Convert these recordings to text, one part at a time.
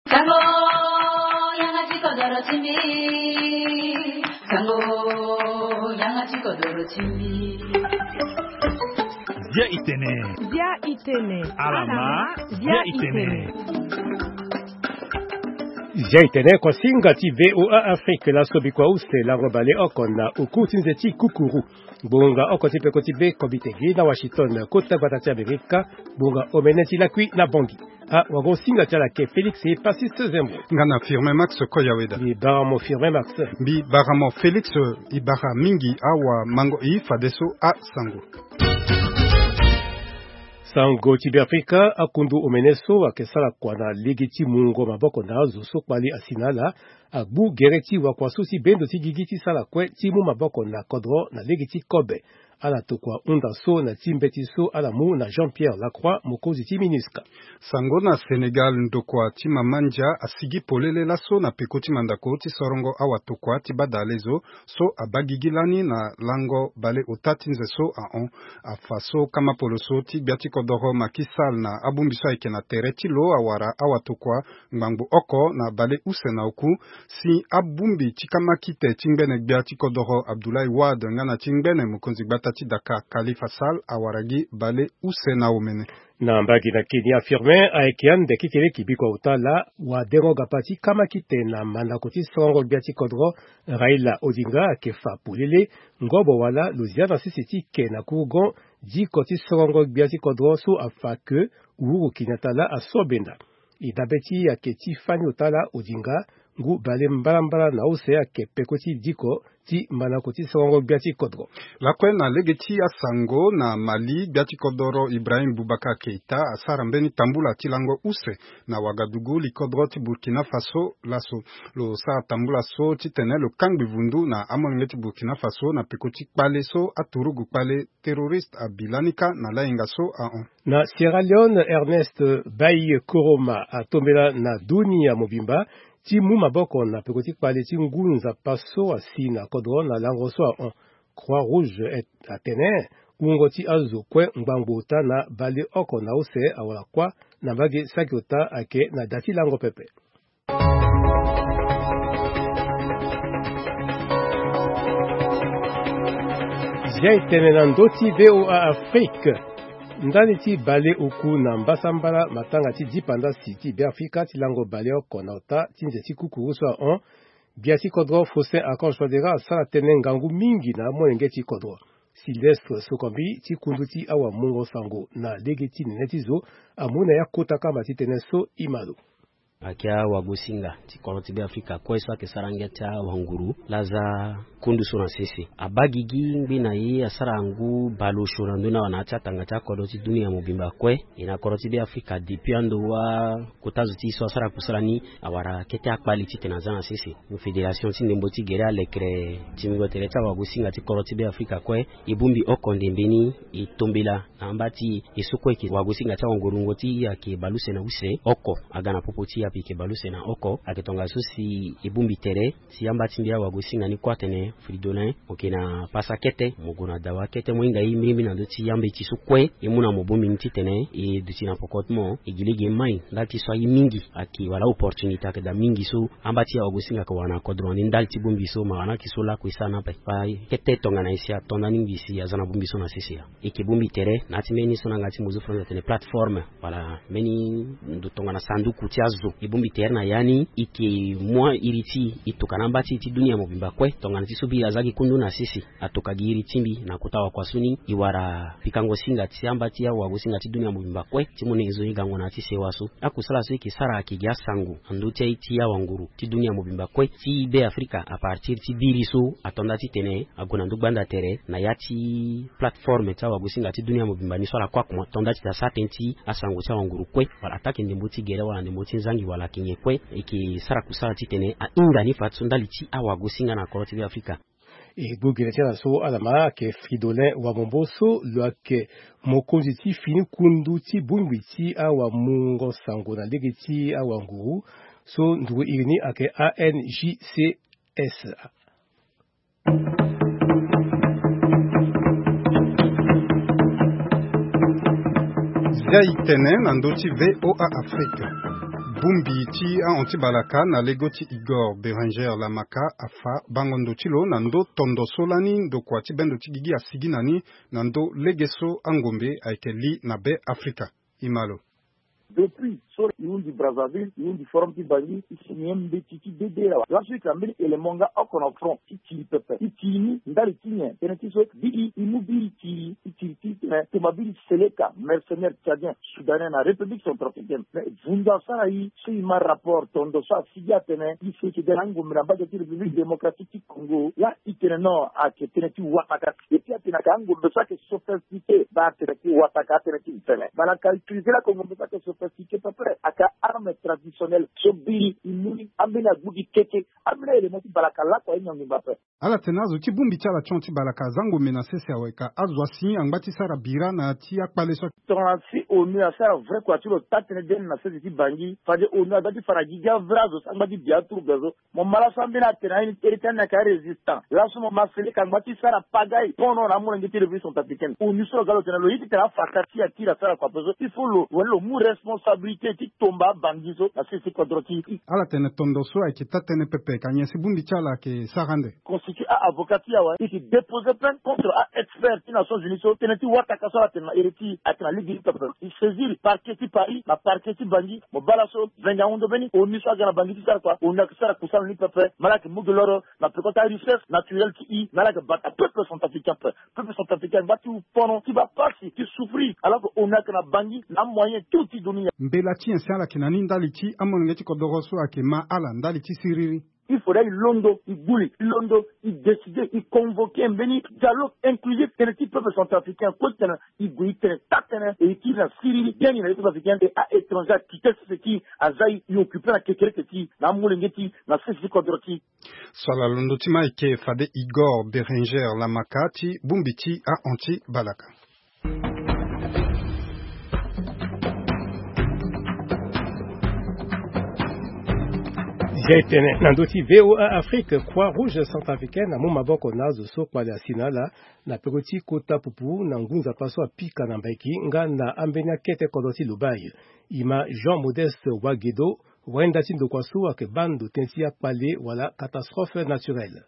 Sango 양아치고 dorotimi Sango 양아치고 dorotimi Zia itene alama zia itene Zia itene kwa singa ti VOA Afrique la sobi kwa uste la robale okona ukutinze ti kukuru bunga okoti pe koti be kobitegi na Washington kota batati Amerika bunga omeneti la kui na bongi wago singa tala ke Félix et Pasiste Zembo ngana firme Max Koyaweda bi baramo firme Max bi baramo Félix ibara mingi awa mango fadeso a sango Sango Tibiafrika akundu omeneso akesala kwa na legiti mungo maboko na zuso kwali asinala agbu gereti wa kwa susi bendo tigigiti sala kwe timu maboko na kodro na legiti kobe ala tukwa unda so na timbeti so ala mu na Jean-Pierre Lacroix mokozi timinuska sango na Senegal ndokwa tima manja asigi polele laso na pekoti mandako ti sorongo awa tokwa ti badalezo so abagigilani na lango bale otati nzeso afaso kama poloso ti biati kodoro makisal na abumbiso eke na tereti lo awara awa tokwa ngbangu oko na bale use na oku si abumbi chikama kite chingbene biati kodoro Abdoulaye Wade ngana chingbene mukonzi gbata ti Dakar Khalifa Sall awaragi bale use na omene na mbagi na Kenya affirme aekian de kikele kibiko utala wa deroga pati kama kite na manakoti songo biati kodro Raila Odinga akefa pulele ngobo wala Louisiana sisiti ke na kugon di koti songo biati kodro su afake Uhuru Kenyatta la asobenda idabeti aketi fani utala Odinga ngu bale mbala na use ake pekoti diko ti manakoti songo biati kodro lakwe na legeti ya sango na Mali biati kodoro Ibrahim Boubacar Keita asara mbeni tambula tilango use na Wagadugu likodro ti Burkina Faso laso lo sa tambula so ti tene lo kangbi vundu na amongeti Burkina Faso na pekoti kpale so aturugu kpale terroriste abilanika na lainga so na Sierra Leone Ernest Bayi Koroma atombela na dunia mobimba timu maboko na pekoti pale tingunza paso asina kodro na langoso a Croix Rouge atene ungoti azu kwe ngbangbuta na bale oko na use awala kwa na bagi sakiota ake na dati lango pepe Zia itene na ndoti VOA Afrique ndani ti bale uku na mbasambala matanga ti dipanda siti be Afrika ti lango bale oko na ota ti nzeti kukuru so biati kodro Faustin Akon Chwadera sala tene ngangu mingi na molenge ti kodro Sylvestre Sokombi ti kundu ti awa mungo sango na legeti neti zo amuna ya kota kama ti tene so imalo akia wagusinga ti konti be Afrika kwesa ke sarangeta wanguru laza kundu sona sisi abagigi ngina yi asarangu balo shona nduna wanacha tangata kodoti dunia mobimba kwe ina koroti be Afrika dipiando wa kotazuti so asara kusalani awara kete akpali ti tenazana sisi mu federation ti ndemboti gera lekre timigo tereta wagusinga ti koroti be Afrika kwe ibumbi okonde mbeni itombela ambati isukwe ki wagusinga ta wanguru ngoti ya ke baluse na use oko agana popoti apike baluse na oko aketonga susi ibumbi tere si ambati mbia wagusinga ni kwatene fridolin okena pasakete muguna dawa kete mwinga imimi na doti yambe tisukwe emuna mobumbi ntitene e duti na pokotmo igiligi mai ndati so mingi aki wala opportunity akeda mingi so ambati ya wagusinga ko wana kodroni ndalti bumbi so maana kisola kuisana pa kete tonga na isia tonda ningi si azana bumbi so na sisia ikibumbi tere natimeni so ngati muzu front tene platform wala meni ndutonga na sanduku tiazo ibumbi tere na yani iki mwa iriti itukana mbati ti dunia mobimba kwe tonga nti azagi kundu na sisi atukagiri timbi na kutawa kwa suni iwara pikango singa tiamba tia wagusinga ti dunia mubimba kwe timune izo igango na ti sewasu akusala so ikisara akigya sangu andutia itia wanguru ti dunia mubimba kwe ti be Afrika a partir ti biriso atonda ti tene agona ndubanda tere na yati platform ta wagusinga ti dunia mubimba ni swala kwa kuma tonda ti satenti asangu cha wanguru kwe wala atake ndembuti gere wala ndembuti nzangi wala kinye kwe ikisara kusala ti tene a inga ni fatsunda liti awagusinga na koroti be Afrika e bugere tia so alama ke Fridolin wa Momboso lo ke mokonzi ti fini kundu ti bungwi ti awa mungo sango na legeti awa nguru so ndugu irini ake ANJCS Zia itene na ndoti VOA Afrique bumbi ti a onti balaka na legoti Igor Beranger Lamaka afa bangondo chilo nando tondo solani ndo kwa ti bendo ti gigi asigi nani nando legeso angombe aikeli na be Afrika imalo. Depuis, sur du Brazzaville, du Forum qui Bali, ici, Niembe, Titi, Dédé, l'Afrique, l'Amérique, et les mangas, au confront, Titi, Pepe, Titi, Ndali, Tien, Tenetiso, Dili, Immobil, Titi, Tomabili, Seleka, mercenaire tchadien, soudanais, la République centrafricaine. Mais, Vunda, Sarahi, c'est un rapport, Tondo, ça, Sidia, Tene, il fait que des langues, mais la base de la République démocratique du Congo, là, il tenait non, à que Teneti, Ouattaka, et puis, à Tenakango, de ça, que sophistiqué, bah, Teneti, Ouattaka, Teneti, Tene. Bah, la calculisée, là, comme on peut pas que sophistiqué, Pepe, aka arme traditionnelle sobiri imuni amena budi keke amena elementi balaka la kwa nyongi bape ala tenazo ti bumbi chala chonti balaka zango menase se aweka azwasi angbati sara bira na ti akpale so tonasi onu asara vrai kwa tulo tatene den na se ti bangi fade onu adati faragiga vrazo angbati biatu gazo mo mala sambina tena ni eritana ka resistant la so mo masele ka angbati sara pagai pono na mo ngiti revision africaine onu so galo tena lo yiti tena fakati atira sara kwa peso il faut lo mu responsabilité ti tomba bangizo na sisi kodroti ala tene tondo so ay kita tene pepe kanya si bumbi chala ke sarande constitué à avocatie wa qui déposer plainte contre un expert des Nations Unies so tene ti wata kaso tena eriti atena ligi pepe il saisir parquet ti Paris na parquet ti bangi mo balaso venga ondo beni oni so gana bangi ti sara kwa on a sara kusala ni pepe malaki mugoloro na pekota richesse naturelle qui malaki bata peuple centrafricain batu pono qui va passer qui souffrir alors que on a que na bangi na moyen tout ti dunia mbela ti ensala kinani ndali ti amonge ti kodoroso ake ma ala ndali ti siriri. Il faudrait Londo, il décider, il convoquer un béni dialogue inclusif de l'équipe peuple centrafricain, il et qui la Syrie, bien il est africain et à étranger, qui teste ce qui a zaï, il occupe la kékéré qui, la moulengeti, la sèche kodroti. Sala Londo tima ike fade Igor Beranger Lamaka ti bumbiti a anti balaka. Jaitene nandoti VOA Afrique Croix-Rouge centrafricaine na mumaboko nazo so kwa la sinala na pekoti kota pupu na ngunza paso apika na mbaiki nga na ambenya kete kodoti lubai ima Jean Modeste Wagedo wenda tindo kwa suwa ke bando tensia pale wala catastrophe naturelle.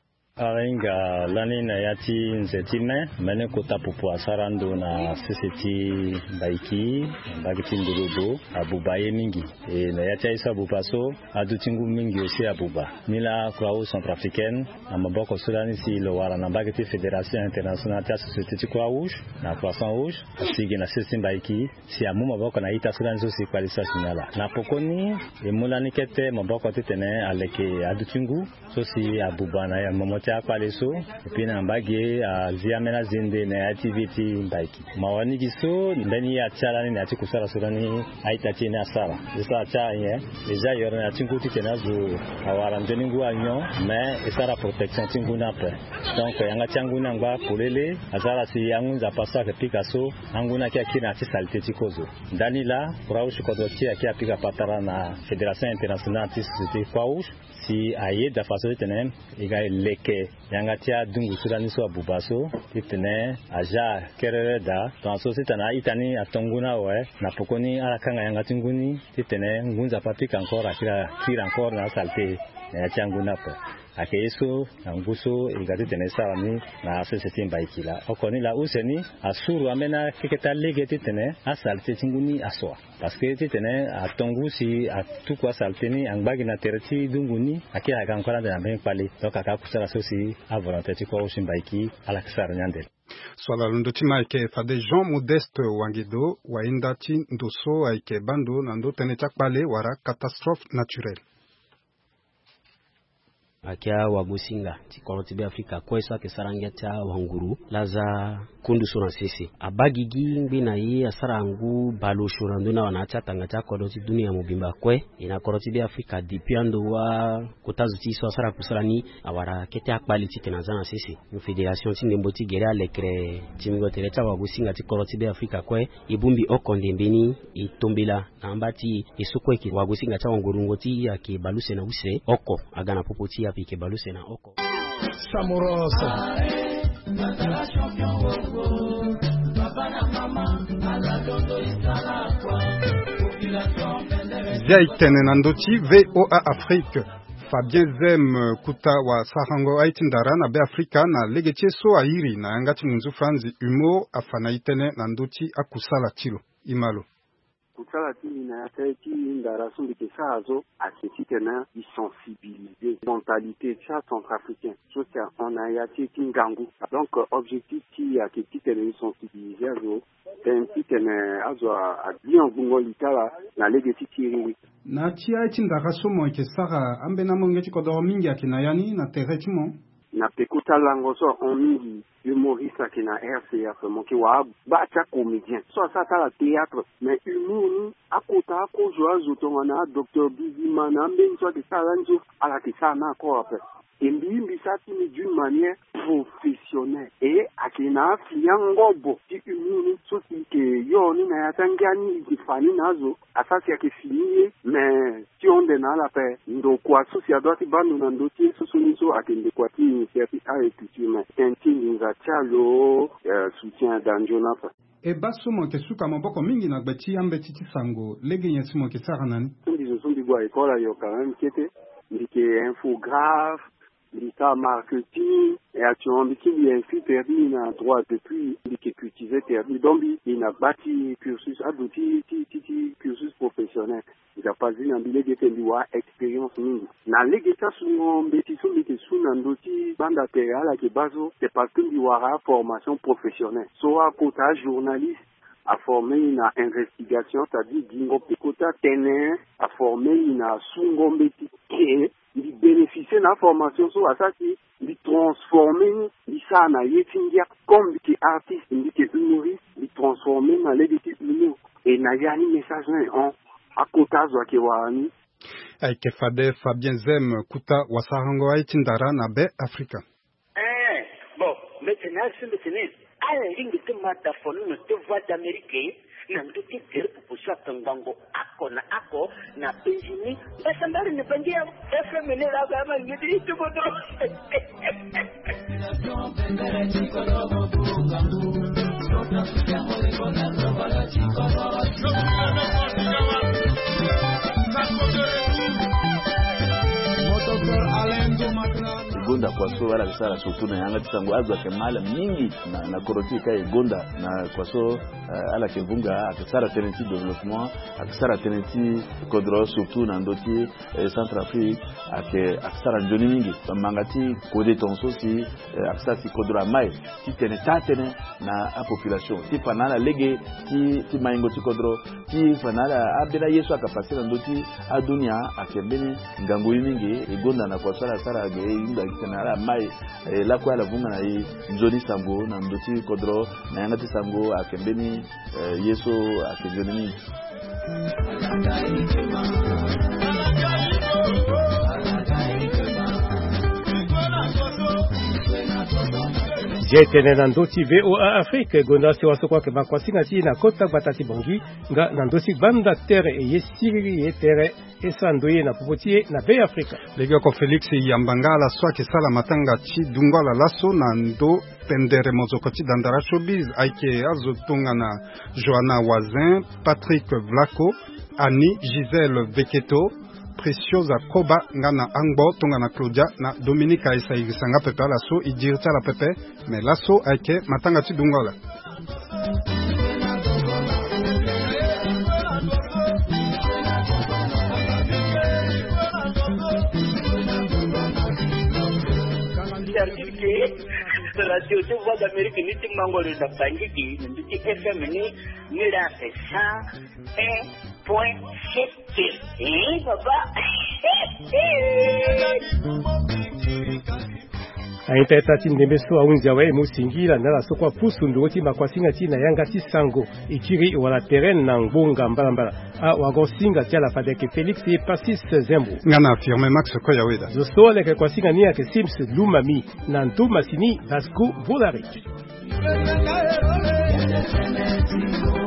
Arenga lani na yati nzetime mene kota pupu asarando na siseti baiki bagiti ndurudo abubaye mingi e na yati isa abupaso adutingu mingi osi abuba mila Croix-Rouge centrafricaine na maboko sudani si lo wala na bagiti Fédération internationale ta société Croix-Rouge na Croissant-Rouge asigi na siseti baiki si amu maboko na ita sudani so si kwalisa signala na pokoni e mulani kete maboko tetene aleke adutingu so si abuba na ya momotia kwaleso epina mbage ziamena zinde na activity mbaki mawani giso ndani ya chala ni ati kusara surani aitati na sara isa cha ye deja yorna tinguti tenazo awara ndeningu anyo mais esara protection tinguna pe donc yanga changuna ngwa polele azara si yangu za pasa ke Picasso anguna kia kina ti salite tikozo ndani la Croix-Rouge kodoti akia pika patara na Fédération internationale de société Croix-Rouge si aye da faso tenen iga leke yanga tia dungu sudani so abubaso titene aja kerere da tanso sitana itani atonguna we na pokoni alakanga yanga tinguni titene ngunza papika encore kira encore na salte ya changuna pa akeso nguso igati tene sarani na seseti mbaikila okoni la useni asuru amena keketa legeti tene asalte tinguni aswa parce que tene atongu si atukwa salteni angbagi na tereti dunguni akia akankora de na pali donc akakusala sosi a volonté ti ko shimbaiki ala kisara nyandel Swala Londo tima ike fade Jean Modeste Wangedo wainda ti ndoso aike bando na ndo tene chakpale wara catastrophe naturelle. Akia wagusinga tikoloti Afrika kwesa ke sarangetia wanguru laza kundu sura sisi abagigi ngina yi asarangu balo shuranduna wanacha tangata koloti dunia mubimba kwe ina koloti Afrika dipiando wa kotazuti so asara kusalani awara kete akbali titenazana sisi mu fédération tindemboti gera lekre timingo tereta wagusinga tikoloti Afrika kwe ibumbi okonde mbeni itombela ambati isukweki wagusinga cha wangurungoti yake baluse na use oko agana popoti pike baluse na oko Samorosa gai tenen ndoti VOA Afrique. Fabien Zem kuta wa sarango aitindara na be Afrika na legetie so airi na yangati munzu franzi humo afana itene na ndoti akusala tilo imalo. Kusala tili na yataiti ndara sumbi kesazo akitite na sensibiliser mentalité cha centrafricain. So ça on a yati kingangu. Donc objectif qui akitite na sensibiliser azo tentite na azo a bien bungo litala na legeti tiri. Na tia itindara somo kesara ambe na mongeti kodo mingi akina yani na teretimo. Na pekuta lango so on mingi humoriste qui na RCF moki wa bacha comédien so ça la théâtre mais humour akota ko joa zotonga na Dr Bizima na mbenzo so de salanjo ala kisana ko après imbi sati ni d'une manière professionnelle et akina fiangobo ti humour so que yo ni na yatangani ikifani nazo asasi yake fini mais si on de na la paix ndo kwa so si adoti bandu na ndoti so sonizo akende kwa ti servi a étudier tenti chalo soutien d'Anjonafa. E basomo ke suka maboko mingi na gbati ambe titi sango lege nyesimo ke sara nani. Ndi bwa école yo quand même kete ndike infographe ndika marketing et action ndiki bien permis na droit depuis ndike cultiver permis donc il a bâti cursus adouti ti cursus professionnel. Il a pas dit na bile de tendiwa expérience mingi. Na lege ta sungo mbeti so ndike suna ndoti banda terala ke bazo c'est parce que ndiwara formation professionnelle. So a kota journaliste a formé une investigation, c'est-à-dire dingo pekota tene a formé une sungo mbeti ke di bénéficier na formation so asaki di transformer di ça na yetingia comme di artiste di ke humoriste di transformer na legiti humour et na yani message en akotazo ke wani ay ke fade Fabien Zem kuta wasarango aitindara na be Afrika. Bon maintenant à la ligne de mataphone de voix d'Amérique na nduti tere pupusa tangango ako na pejini basambari ne bandia FM la gama ngidi tubodo Gonda kwa so wala kisara sutuna yanga tisango azwa kemala mingi na koroti kai gonda na kwa so ala kevunga akisara tenenti development akisara tenenti kodro surtout na ndoti Centrafrique akisara njoni mingi mangati kode tonso si akisara si kodro mai ti tene na a population ti panala lege ti maingo ti kodro ti panala abela yesu akapasira ndoti adunia akembeni ngango mingi gonda na kwa sara ge inga kanara mai la kwa la vunga na njoni sango na ndoti kodro na yangati sango akembeni yeso akejoni. Jetene na ndoti VOA Afrique gonda se waso kwa ke bakwasinga ti na kota batati bongi nga na ndoti banda terre e yesiri terre esandoye na popotie na be Afrika. Lega ko Felix Yambangala swake sala matanga chi dungwala laso na ndo pendere mozokoti dandara showbiz aike azotunga na Joanna Wazin, Patrick Vlaco, Annie Gisèle Veketo, Preciosa Koba ngana Angbo tunga na Claudia na Dominika Isaigisanga pepe laso idirta la pepe mais laso aike matanga chi dungwala. Radio de voix d'Amérique ni timangolo da Bangigi ni FM ni la 101.7 baba Aita tati ndembeso aunja wa musingira na la sokwa pusu ndoti makwasinga ti na yanga ti sango ikiri wala terrain na ngbonga mbala a wagonsinga ti la fadeke Felix et Passis Zembo ngana affirme Max Koyaweda zo sole ke kwasinga ni ake Sims Lumami na Ntomasini Vasco Volaric.